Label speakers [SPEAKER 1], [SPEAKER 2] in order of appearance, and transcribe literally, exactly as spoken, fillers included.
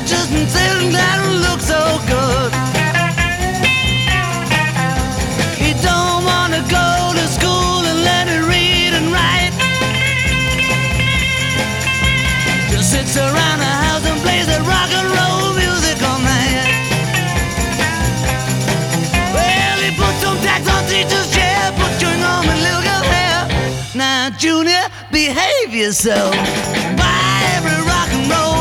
[SPEAKER 1] just sitting there and look so good. He don't wanna go to school and learn to read and write. Just sits around the house and plays that rock and roll music all night. Well, he put some tax on teacher's chair, put chewing on my little girl's hair. Now, Junior, behave yourself. Buy every rock and roll